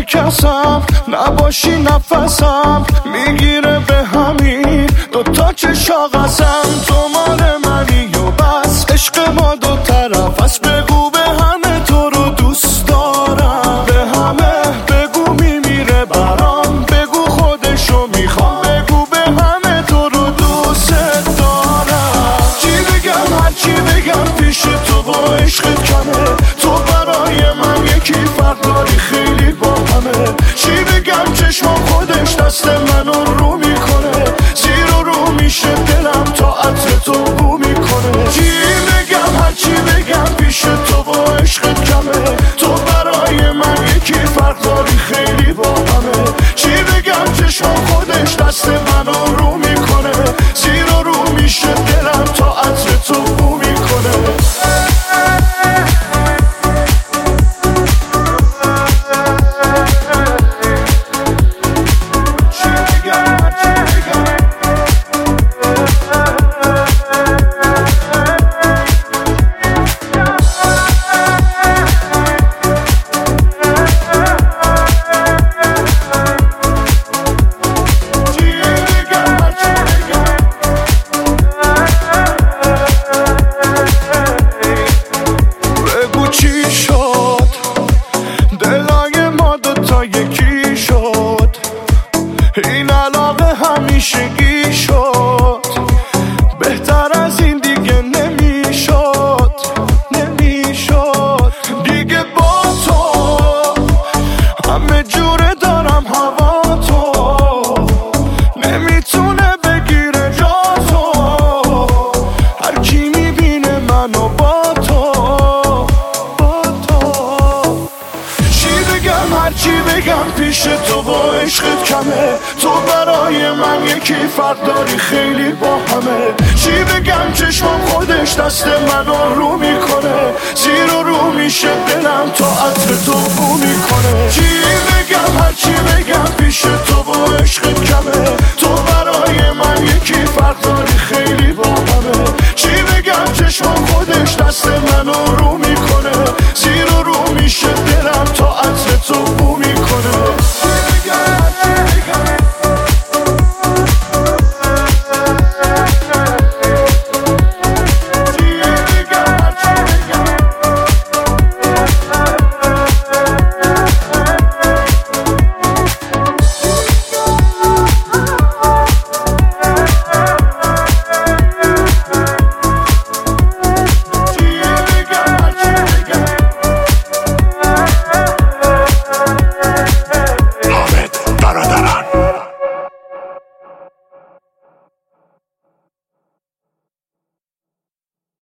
کسم نباشی نفسم میگیره به همین دوتا که شاقسم. تو مال منی و بس عشق ما دو طرف است. بگو به همه تو رو دوست دارم، به همه بگو میمیره برام، بگو خودشو میخوام، بگو به همه تو رو دوست دارم. چی بگم هر چی بگم پیش تو با عشقت کمه. تو برای من یکی فرق داری خیلی با همه. چی بگم چشم خودش دست منو رو میکنه، زیر و رو میشه دلم تا عطر تو بو میکنه. چی بگم هر چی بگم پیش تو با عشقت کمه. تو برای من یکی فرق داری خیلی با همه. چی بگم چشم خودش دست منو رو میکنه، زیر و رو میشه دلم تا عطر تو بو میکنه. یکی شد این علاقه همیشگی شد، بهتر از این دیگه نمیشد دیگه. با تو همه جوره دارم هوا تو، نمیتونه بگیره جا تو. هر کی میبینه منو با تو. هر چی بگم پیش تو با عشقت کمه. تو برای من یکی فرق داری خیلی با همه. چی بگم چشمم خودش دست منو رو میکنه، زیر و رو میشه دلم تا عطر تو بو میکنه. چی بگم هر چی بگم پیش تو با عشقت کمه.